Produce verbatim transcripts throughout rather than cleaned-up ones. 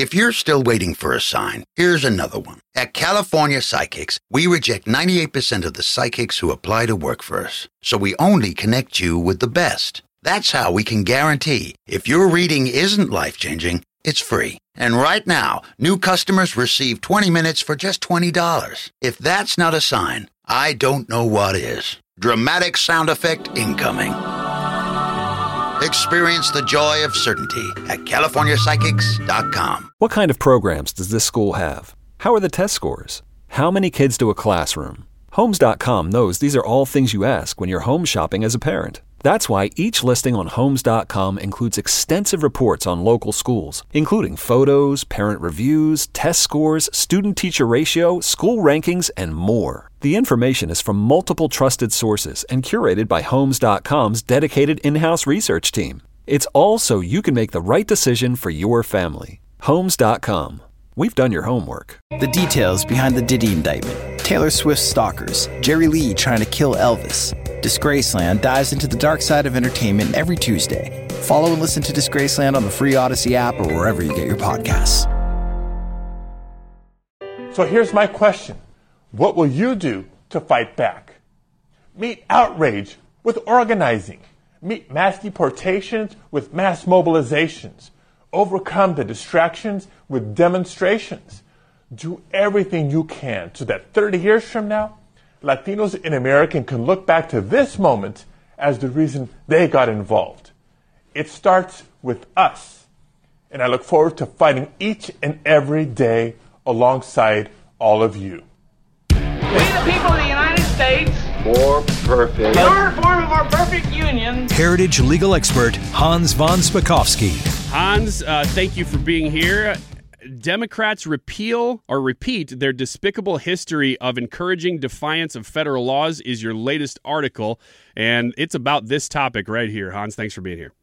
If you're still waiting for a sign, here's another one. At California Psychics, we reject ninety-eight percent of the psychics who apply to work for us. So we only connect you with the best. That's how we can guarantee if your reading isn't life-changing, it's free. And right now, new customers receive twenty minutes for just twenty dollars. If that's not a sign, I don't know what is. Dramatic sound effect incoming. Experience the joy of certainty at california psychics dot com. What kind of programs does this school have? How are the test scores? How many kids to a classroom? Homes dot com knows these are all things you ask when you're home shopping as a parent. That's why each listing on Homes dot com includes extensive reports on local schools, including photos, parent reviews, test scores, student-teacher ratio, school rankings, and more. The information is from multiple trusted sources and curated by Homes dot com's dedicated in-house research team. It's all so you can make the right decision for your family. Homes dot com. We've done your homework. The details behind the Diddy indictment, Taylor Swift's stalkers, Jerry Lee trying to kill Elvis. Disgraceland dives into the dark side of entertainment every Tuesday. Follow and listen to Disgraceland on the free Odyssey app or wherever you get your podcasts. So here's my question. What will you do to fight back? Meet outrage with organizing. Meet mass deportations with mass mobilizations. Overcome the distractions with demonstrations. Do everything you can so that thirty years from now, Latinos in America can look back to this moment as the reason they got involved. It starts with us. And I look forward to fighting each and every day alongside all of you. We the people of the United States. More perfect. In order to form a more perfect union. Heritage legal expert Hans von Spakovsky. Hans, uh, thank you for being here. Democrats repeal or repeat their despicable history of encouraging defiance of federal laws is your latest article, and it's about this topic right here. Hans, thanks for being here.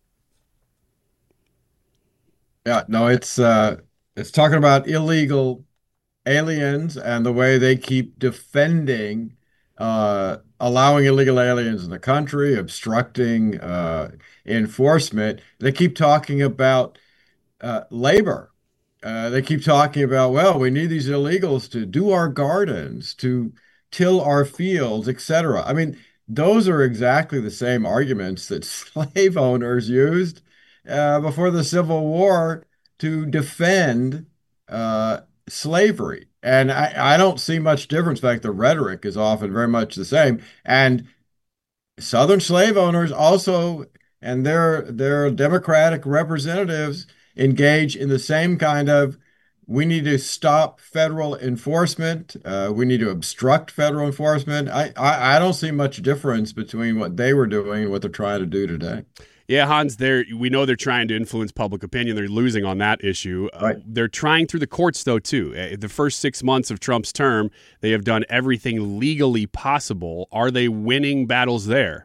Yeah, no, it's uh, it's talking about illegal aliens and the way they keep defending uh, allowing illegal aliens in the country, obstructing uh, enforcement. They keep talking about uh, labor. Uh, they keep talking about, well, we need these illegals to do our gardens, to till our fields, et cetera. I mean, those are exactly the same arguments that slave owners used uh, before the Civil War to defend uh, slavery. And I, I don't see much difference. In fact, the rhetoric is often very much the same. And Southern slave owners also, and their their Democratic representatives, engage in the same kind of, we need to stop federal enforcement. Uh, we need to obstruct federal enforcement. I, I, I don't see much difference between what they were doing and what they're trying to do today. Yeah, Hans, they're, we know they're trying to influence public opinion. They're losing on that issue. Right. Uh, they're trying through the courts, though, too. Uh, the first six months of Trump's term, they have done everything legally possible. Are they winning battles there?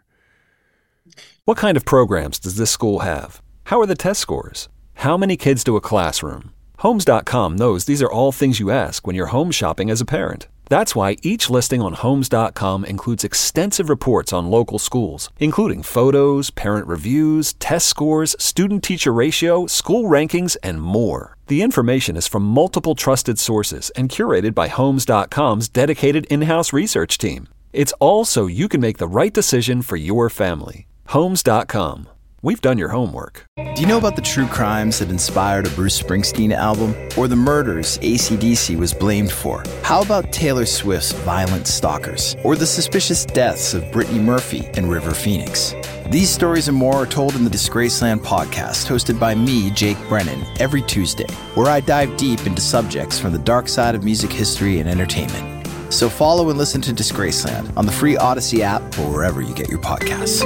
What kind of programs does this school have? How are the test scores? How many kids to a classroom? Homes dot com knows these are all things you ask when you're home shopping as a parent. That's why each listing on Homes dot com includes extensive reports on local schools, including photos, parent reviews, test scores, student-teacher ratio, school rankings, and more. The information is from multiple trusted sources and curated by Homes dot com's dedicated in-house research team. It's all so you can make the right decision for your family. Homes dot com. We've done your homework. Do you know about the true crimes that inspired a Bruce Springsteen album? Or the murders A C D C was blamed for? How about Taylor Swift's violent stalkers? Or the suspicious deaths of Brittany Murphy and River Phoenix? These stories and more are told in the Disgraceland podcast, hosted by me, Jake Brennan, every Tuesday, where I dive deep into subjects from the dark side of music history and entertainment. So follow and listen to Disgraceland on the free Odyssey app or wherever you get your podcasts.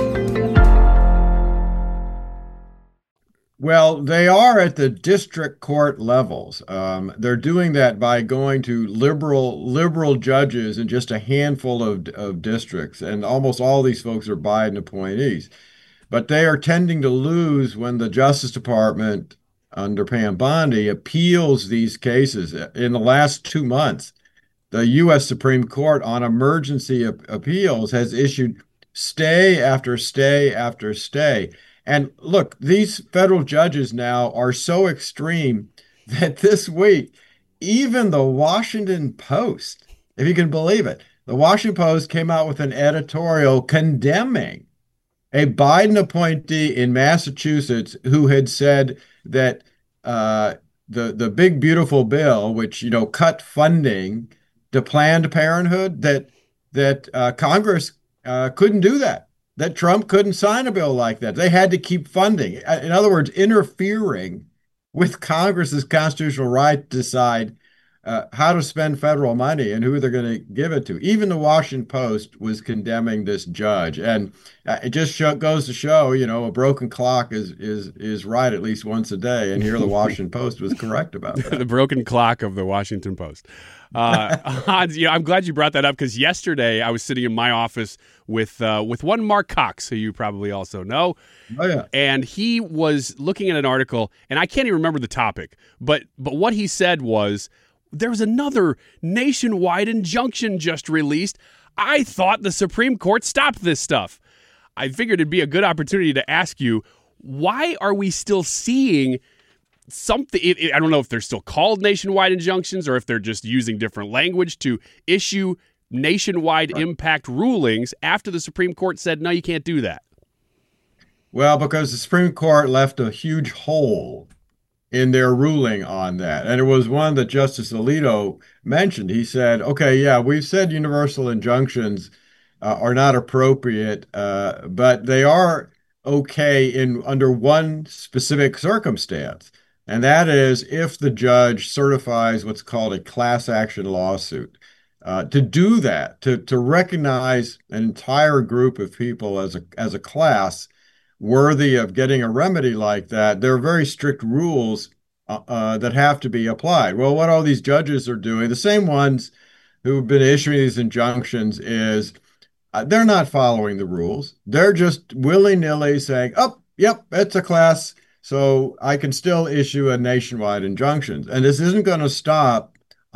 Well, they are at the district court levels. Um, they're doing that by going to liberal liberal judges in just a handful of, of districts, and almost all these folks are Biden appointees. But they are tending to lose when the Justice Department, under Pam Bondi, appeals these cases. In the last two months, the U S Supreme Court on emergency appeals has issued stay after stay after stay. And look, these federal judges now are so extreme that this week, even the Washington Post, if you can believe it, the Washington Post came out with an editorial condemning a Biden appointee in Massachusetts who had said that uh, the the big beautiful bill, which you know cut funding to Planned Parenthood, that that uh, Congress uh, couldn't do that. That Trump couldn't sign a bill like that. They had to keep funding. In other words, interfering with Congress's constitutional right to decide uh, how to spend federal money and who they're going to give it to. Even the Washington Post was condemning this judge, and uh, it just show, goes to show, you know, a broken clock is is is right at least once a day. And here, the Washington Post was correct about that. The broken clock of the Washington Post. Uh, Hans, you know, I'm glad you brought that up because yesterday I was sitting in my office with uh, with one Mark Cox, who you probably also know. Oh, yeah. And he was looking at an article, and I can't even remember the topic, but but what he said was, there was another nationwide injunction just released. I thought the Supreme Court stopped this stuff. I figured it'd be a good opportunity to ask you, why are we still seeing something? It, it, I don't know if they're still called nationwide injunctions or if they're just using different language to issue nationwide right. impact rulings after the Supreme Court said, no, you can't do that. Well, because the Supreme Court left a huge hole in their ruling on that. And it was one that Justice Alito mentioned. He said, okay, yeah, we've said universal injunctions uh, are not appropriate, uh, but they are okay in under one specific circumstance. And that is if the judge certifies what's called a class action lawsuit. Uh, to do that, to, to recognize an entire group of people as a, as a class worthy of getting a remedy like that, there are very strict rules uh, uh, that have to be applied. Well, what all these judges are doing, the same ones who've been issuing these injunctions, is uh, they're not following the rules. They're just willy-nilly saying, oh, yep, it's a class, so I can still issue a nationwide injunction. And this isn't going to stop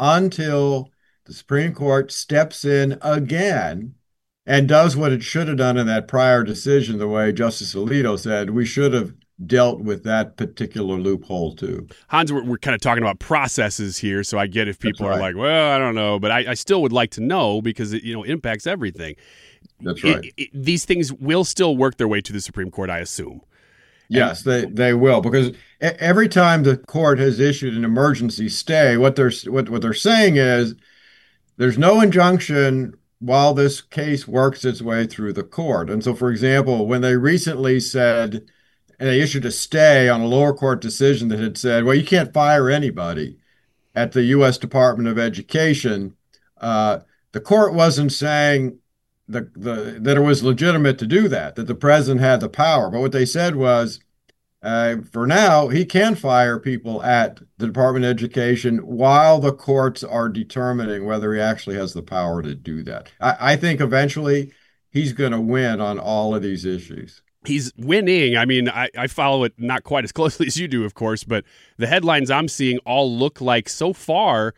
until the Supreme Court steps in again and does what it should have done in that prior decision, the way Justice Alito said, we should have dealt with that particular loophole too. Hans, we're, we're kind of talking about processes here, so I get if people right. are like, well, I don't know, but I, I still would like to know because it, you know, impacts everything. That's right. It, it, these things will still work their way to the Supreme Court, I assume. Yes, they, they will, because every time the court has issued an emergency stay, what they're what, what they're saying is there's no injunction while this case works its way through the court. And so, for example, when they recently said, and they issued a stay on a lower court decision that had said, well, you can't fire anybody at the U S Department of Education, uh, the court wasn't saying the, the, that it was legitimate to do that, that the president had the power. But what they said was, Uh, for now, he can fire people at the Department of Education while the courts are determining whether he actually has the power to do that. I, I think eventually he's going to win on all of these issues. He's winning. I mean, I, I follow it not quite as closely as you do, of course, but the headlines I'm seeing all look like so far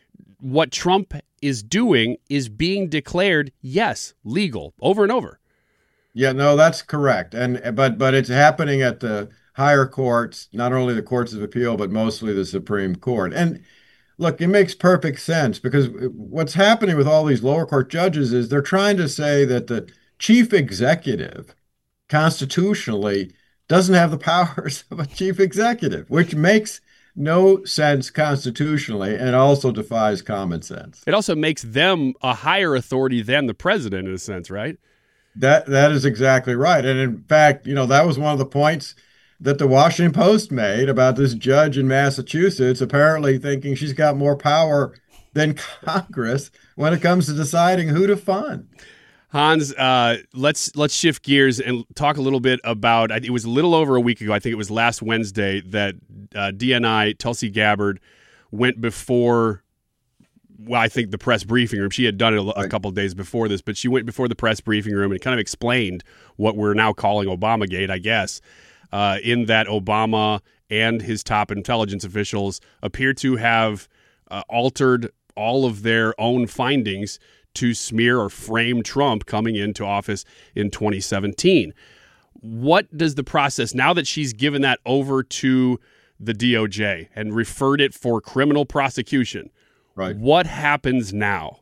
what Trump is doing is being declared, yes, legal over and over. Yeah, no, that's correct. And but but it's happening at the higher courts, not only the courts of appeal, but mostly the Supreme Court. And look, it makes perfect sense because what's happening with all these lower court judges is they're trying to say that the chief executive constitutionally doesn't have the powers of a chief executive, which makes no sense constitutionally and also defies common sense. It also makes them a higher authority than the president in a sense, right? That that is exactly right. And in fact, you know, that was one of the points that the Washington Post made about this judge in Massachusetts apparently thinking she's got more power than Congress when it comes to deciding who to fund. Hans, uh, let's let's shift gears and talk a little bit about, it was a little over a week ago, I think it was last Wednesday, that uh, D N I, Tulsi Gabbard, went before, well, I think the press briefing room. She had done it a, a couple of days before this, but she went before the press briefing room and kind of explained what we're now calling Obamagate, I guess. Uh, in that Obama and his top intelligence officials appear to have uh, altered all of their own findings to smear or frame Trump coming into office in twenty seventeen. What does the process, now that she's given that over to the D O J and referred it for criminal prosecution. Right. What happens now?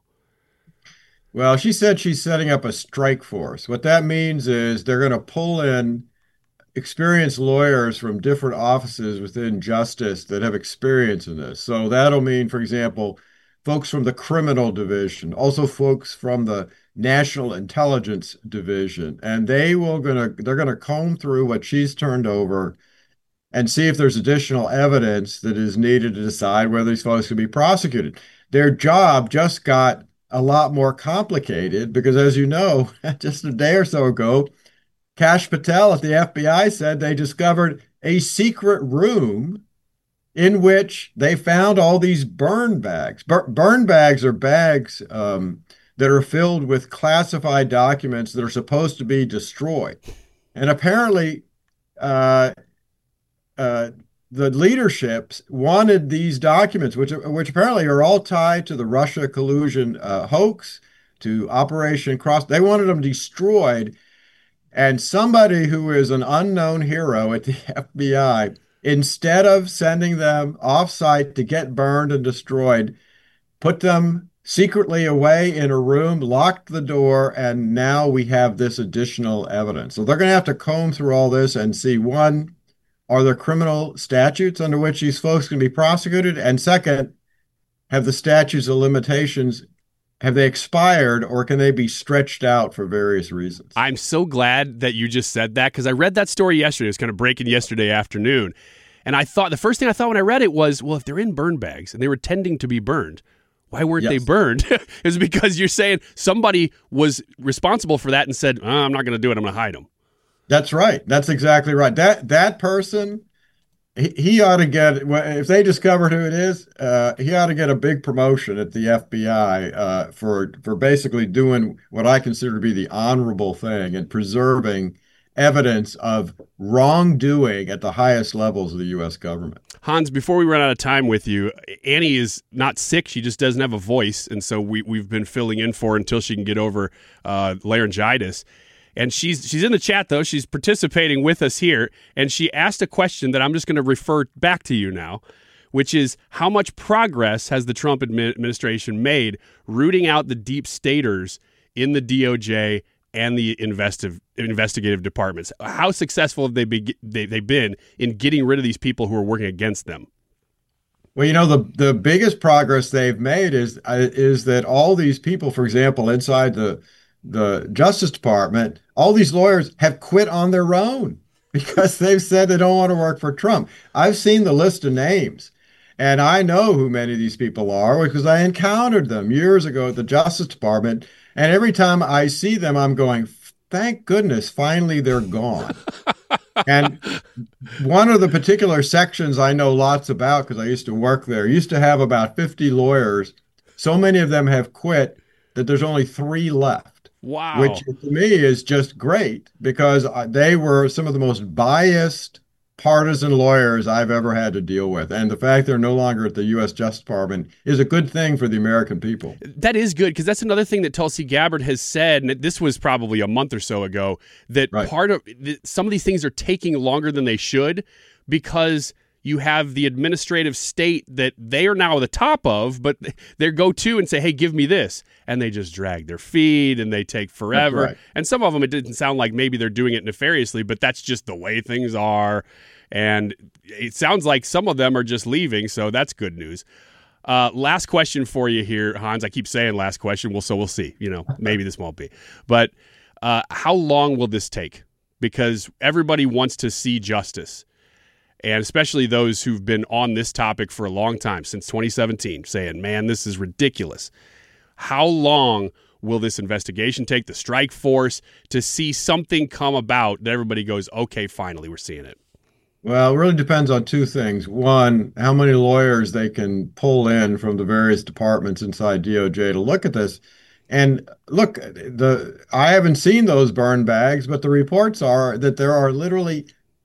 Well, she said she's setting up a strike force. What that means is they're going to pull in experienced lawyers from different offices within justice that have experience in this. So that'll mean, for example, folks from the criminal division, also folks from the National Intelligence Division, and they will gonna they're gonna comb through what she's turned over and see if there's additional evidence that is needed to decide whether these folks can be prosecuted. Their job just got a lot more complicated because, as you know, just a day or so ago, Kash Patel at the F B I said they discovered a secret room in which they found all these burn bags. Bur- burn bags are bags um, that are filled with classified documents that are supposed to be destroyed. And apparently, uh, uh, the leaderships wanted these documents, which which apparently are all tied to the Russia collusion uh, hoax, to Operation Cross. They wanted them destroyed. And somebody who is an unknown hero at the F B I, instead of sending them off-site to get burned and destroyed, put them secretly away in a room, locked the door, and now we have this additional evidence. So they're going to have to comb through all this and see, one, are there criminal statutes under which these folks can be prosecuted? And second, have the statutes of limitations, have they expired, or can they be stretched out for various reasons? I'm so glad that you just said that, because I read that story yesterday. It was kind of breaking yesterday afternoon. And I thought, the first thing I thought when I read it was, well, if they're in burn bags and they were tending to be burned, why weren't yes. they burned? It's because you're saying somebody was responsible for that and said, oh, I'm not going to do it. I'm going to hide them. That's right. That's exactly right. That that person, he, he ought to get, if they discovered who it is, uh, he ought to get a big promotion at the F B I uh, for for basically doing what I consider to be the honorable thing and preserving evidence of wrongdoing at the highest levels of the U S government. Hans, before we run out of time with you, Annie is not sick. She just doesn't have a voice, and so we, we've been filling in for her until she can get over uh, laryngitis. And she's she's in the chat, though. She's participating with us here, and she asked a question that I'm just going to refer back to you now, which is, how much progress has the Trump admi- administration made rooting out the deep staters in the D O J and the investive, investigative departments? How successful have they, be, they, they been in getting rid of these people who are working against them? Well, you know, the, the biggest progress they've made is uh, is that all these people, for example, inside the the Justice Department, all these lawyers have quit on their own because they've said they don't want to work for Trump. I've seen the list of names, and I know who many of these people are because I encountered them years ago at the Justice Department. And every time I see them, I'm going, thank goodness, finally they're gone. And one of the particular sections I know lots about, because I used to work there, used to have about fifty lawyers. So many of them have quit that there's only three left. Wow. Which to me is just great because they were some of the most biased partisan lawyers I've ever had to deal with. And the fact they're no longer at the U S Justice Department is a good thing for the American people. That is good, because that's another thing that Tulsi Gabbard has said, and this was probably a month or so ago, that right. part of some of these things are taking longer than they should because you have the administrative state that they are now the top of, but they go to and say, hey, give me this. And they just drag their feet and they take forever. Right. And some of them, it didn't sound like maybe they're doing it nefariously, but that's just the way things are. And it sounds like some of them are just leaving, so that's good news. Uh, last question for you here, Hans. I keep saying last question. Well, so we'll see. You know, maybe this won't be. But uh, how long will this take? Because everybody wants to see justice. And especially those who've been on this topic for a long time, since twenty seventeen, saying, man, this is ridiculous. How long will this investigation take, the strike force, to see something come about that everybody goes, okay, finally, we're seeing it? Well, it really depends on two things. One, how many lawyers they can pull in from the various departments inside D O J to look at this. And look, the I haven't seen those burn bags, but the reports are that there are literally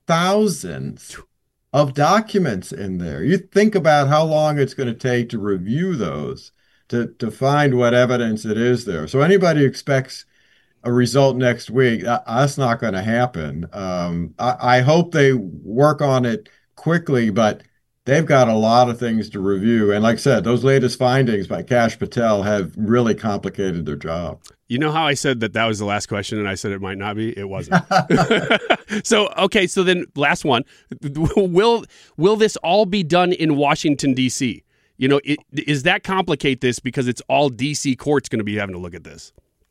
thousands of documents in there. You think about how long it's going to take to review those, to, to find what evidence it is there. So anybody who expects a result next week, that, that's not going to happen. Um, I, I hope they work on it quickly, but they've got a lot of things to review. And like I said, those latest findings by Kash Patel have really complicated their job. You know how I said that that was the last question and I said it might not be? It wasn't. So, okay, so then last one. Will will this all be done in Washington, D C? You know, it, is that complicate this because it's all D C courts going to be having to look at this?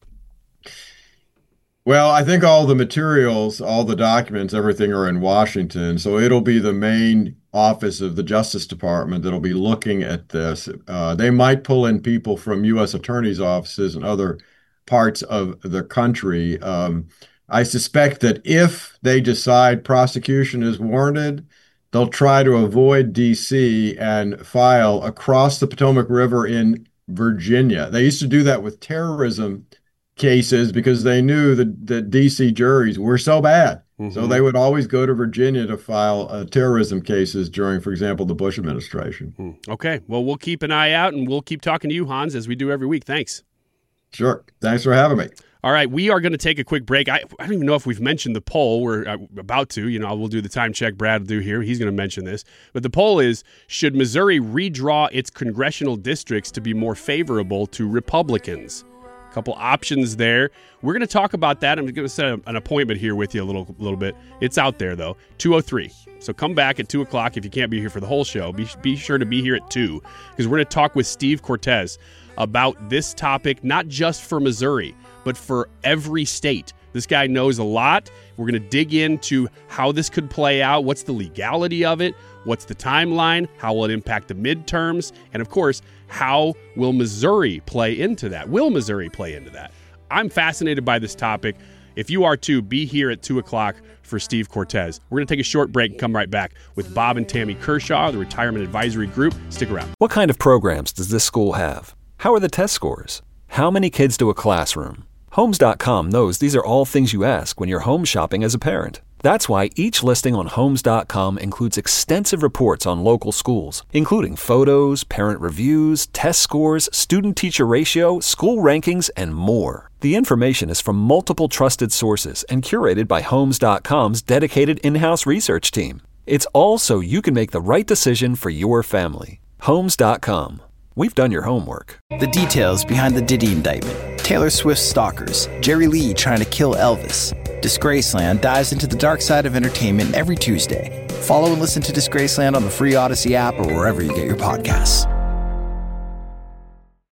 Well, I think all the materials, all the documents, everything are in Washington. So it'll be the main office of the Justice Department that'll be looking at this. Uh, they might pull in people from U S attorneys' offices and other parts of the country. Um, I suspect that if they decide prosecution is warranted, they'll try to avoid D C and file across the Potomac River in Virginia. They used to do that with terrorism cases because they knew that the D C juries were so bad. Mm-hmm. So they would always go to Virginia to file uh, terrorism cases during, for example, the Bush administration. Mm. Okay. Well, we'll keep an eye out and we'll keep talking to you, Hans, as we do every week. Thanks. Sure. Thanks for having me. All right, we are going to take a quick break. I, I don't even know if we've mentioned the poll. We're uh, about to. You know, we'll do the time check Brad will do here. He's going to mention this. But the poll is, should Missouri redraw its congressional districts to be more favorable to Republicans? A couple options there. We're going to talk about that. I'm going to set an appointment here with you a little, little bit. It's out there, though, two oh three. So come back at two o'clock if you can't be here for the whole show. Be, be sure to be here at two because we're going to talk with Steve Cortes about this topic, not just for Missouri, but for every state. This guy knows a lot. We're going to dig into how this could play out. What's the legality of it? What's the timeline? How will it impact the midterms? And of course, how will Missouri play into that? Will Missouri play into that? I'm fascinated by this topic. If you are too, be here at two o'clock for Steve Cortes. We're going to take a short break and come right back with Bob and Tammy Kershaw, the Retirement Advisory Group. Stick around. What kind of programs does this school have? How are the test scores? How many kids do a classroom? Homes dot com knows these are all things you ask when you're home shopping as a parent. That's why each listing on Homes dot com includes extensive reports on local schools, including photos, parent reviews, test scores, student-teacher ratio, school rankings, and more. The information is from multiple trusted sources and curated by Homes dot com's dedicated in-house research team. It's all so you can make the right decision for your family. Homes dot com. We've done your homework. The details behind the Diddy indictment, Taylor Swift's stalkers, Jerry Lee trying to kill Elvis. Disgraceland dives into the dark side of entertainment every Tuesday. Follow and listen to Disgraceland on the free Odyssey app or wherever you get your podcasts.